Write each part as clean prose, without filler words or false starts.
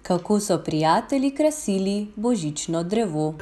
kako so prijatelji krasili božično drevo.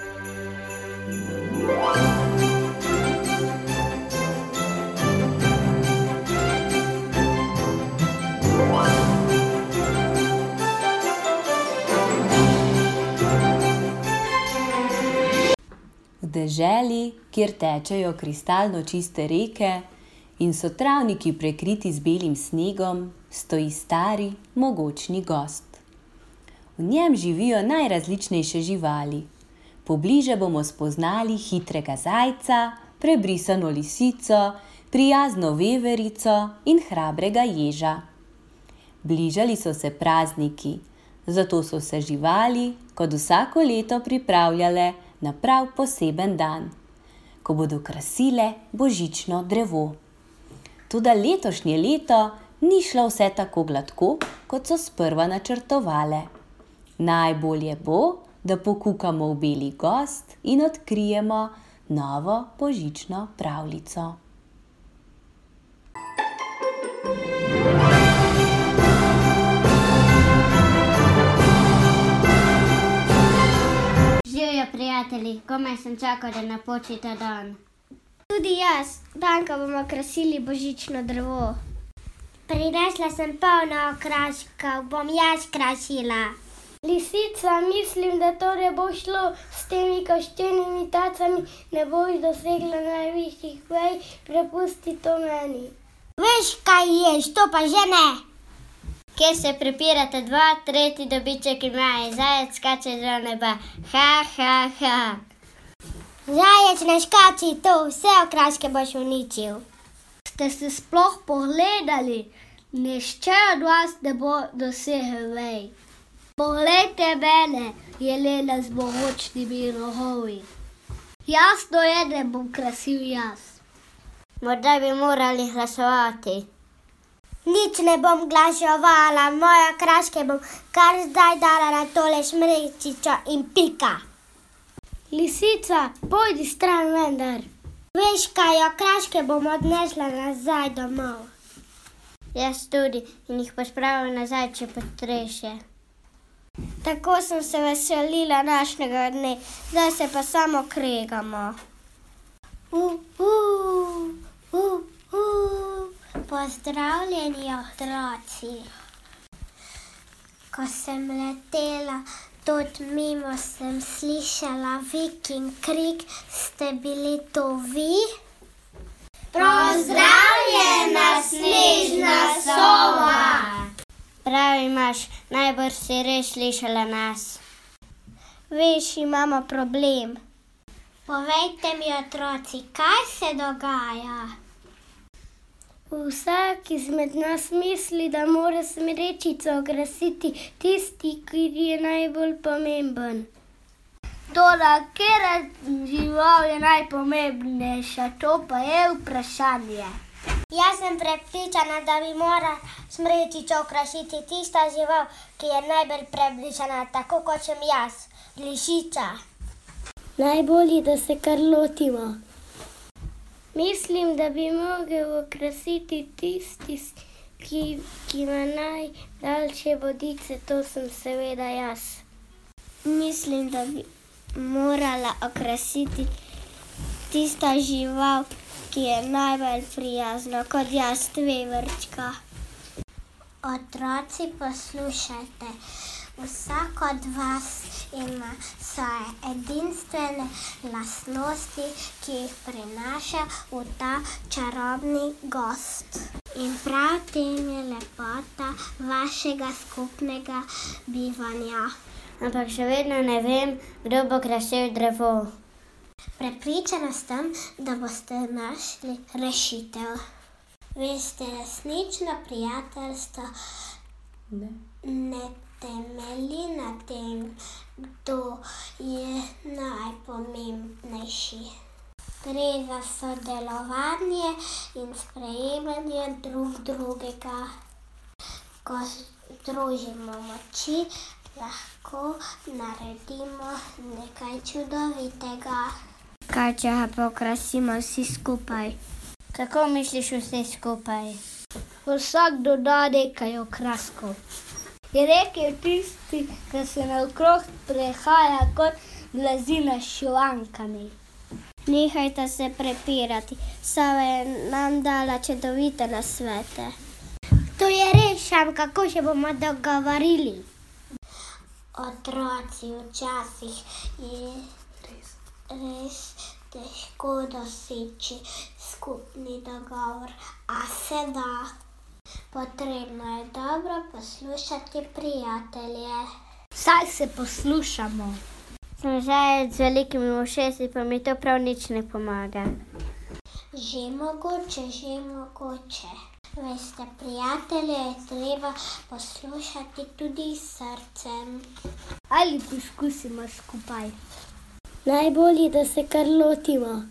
V deželi, kjer tečejo kristalno čiste reke in so travniki prekriti z belim snegom, stoji stari, mogočni gozd. V njem živijo najrazličnejše živali. Pobliže bomo spoznali hitrega zajca, prebrisano lisico, prijazno veverico in hrabrega ježa. Bližali so se prazniki, zato so se živali kot vsako leto pripravljale na prav poseben dan, ko bodo krasile božično drevo. Toda letošnje leto ni šlo vse tako gladko, kot so sprva načrtovale. Najbolje bo, da pokukamo v beli gozd in odkrijemo novo božično pravljico. Živjo, prijatelji, komaj sem čakal, da napoči ta dan. Tudi jaz, dan, ko bomo krasili božično drevo. Prinesla sem polno okraskov, bom jaz krasila. Lisica, mislim, da to ne bo šlo s temi koščenimi tacami, ne boš dosegla najvišjih vej, prepusti to meni. Veš, kaj ješ, to pa že ne. Kjer se prepirate dva, tretji dobiček ima in zajec skače do neba. Ha, ha, ha. Zajec ne škači, to vse okraske boš uničil. Ste se sploh pogledali? Nihče od vas ne bo dosegel vej. Poglejte mene, jelena z mogočnimi rogovi. Jasno je, da bom krasil jaz. Morda bi morali glasovati. Nič ne bom glasovala, moje okraske bom kar zdaj dala na tole smrečico in pika. Lisica, pojdi stran vendar. Veš kaj, okraske bom odnesla nazaj domov. Jaz tudi in jih pospravim nazaj, če potreše. Tako sem se veselila našega dne, zdaj se pa samo kregamo. Pozdravljeni otroci. Ko sem letela tudi mimo, sem slišala vik in krik, ste bili to vi? Pozdravljena, snežna sova! Prav imaš, najbrž si res slišala nas. Veš, imamo problem. Povejte mi, otroci, kaj se dogaja? Vsak izmed nas misli, da mora smrečico okrasiti tisti, ki je najbolj pomemben. Toda, katera žival je najpomembnejša, to pa je vprašanje. Jaz sem prepričana, da bi morala smrečico okrasiti tista žival, ki je najbolj prebližana, tako kot sem jaz, lisica. Najbolje, da se kar lotimo. Mislim, da bi mogel okrasiti tisti, ki ima najdaljše bodice, to sem seveda jaz. Mislim, da bi morala okrasiti tista žival, ki je najbolj prijazna, kot jaz, veverčka. Otroci, poslušajte, vsak od vas ima svoje edinstvene lastnosti, ki jih prinaša v ta čarobni gozd. In prav tem je lepota vašega skupnega bivanja. Ampak še vedno ne vem, kdo bo krasil drevo. Prepričana sem, da boste našli rešitev. Veste, resnično prijateljstvo ne temelji na tem, kdo je najpomembnejši. Gre za sodelovanje in sprejemanje drugega. Ko združimo moči, lahko naredimo nekaj čudovitega. Kaj če pa okrasimo vsi skupaj? Kako misliš vsi skupaj? Vsak doda nekaj okraskov. je rekel tisti, ki se naokrog prehaja kot blazina s šivankami. Nehajte se prepirati, Sava je nam dala čudovite nasvete. To je res, Šam, kako se bomo dogovorili? Otroci, včasih je res težko doseči skupni dogovor, a se da. Potrebno je dobro poslušati prijatelje. Saj se poslušamo. Sem zajec z velikimi ušesi, pa mi to prav nič ne pomaga. Že mogoče. Veste, prijatelje je treba poslušati tudi s srcem. Ali poskusimo skupaj? Najbolje, da se kar lotimo.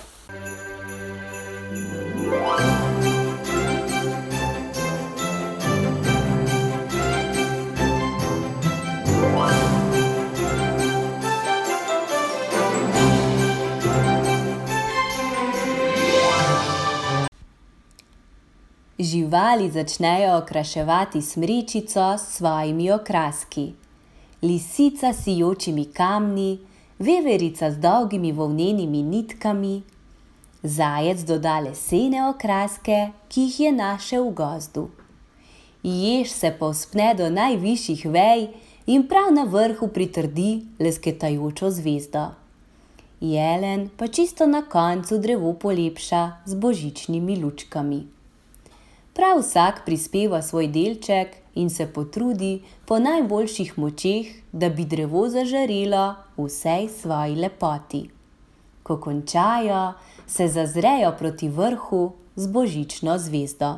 Živali začnejo okraševati smrečico s svojimi okraski. Lisica s sijočimi kamni, veverica z dolgimi volnenimi nitkami, zajec doda lesene okraske, ki jih je našel v gozdu. Jež se povzpne do najvišjih vej in prav na vrhu pritrdi lesketajočo zvezdo. Jelen pa čisto na koncu drevo polepša z božičnimi lučkami. Prav vsak prispeva svoj delček in se potrudi po najboljših močeh, da bi drevo zažarelo v vsej svoji lepoti. Ko končajo, se zazrejo proti vrhu z božično zvezdo.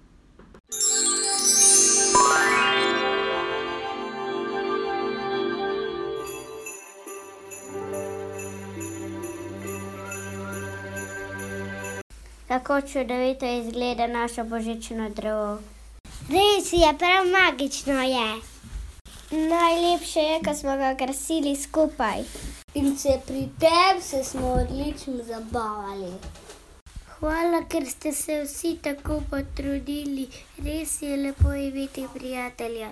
Kako čudovito izgleda naše božično drevo. Res je, prav magično je. Najlepše je, ko smo ga krasili skupaj. In pri tem smo odlično zabavali. Hvala, ker ste se vsi tako potrudili. Res je lepo imeti prijatelja.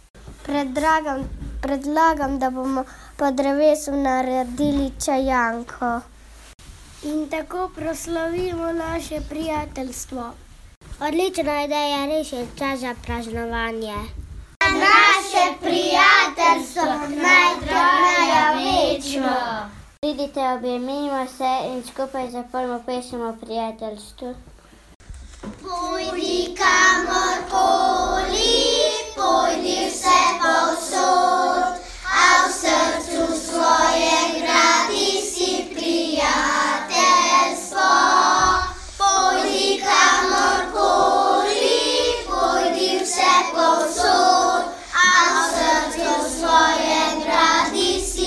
Predlagam, da bomo po drevesu naredili čajanko. In tako proslavimo naše prijateljstvo. Odlična ideja, res je čas za praznovanje. Naše prijateljstvo naj traja večno. Pridite, objemimo se in skupaj zapojmo pesem o prijateljstvu. Pojdi kamorkoli, pojdi vse povsod, a v srcu svojem gradi si prijateljstvo. Pojdi kamorkoli, pojdi vse povsod, a v srcu svojem gradi si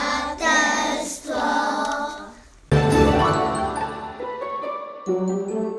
prijateljstvo.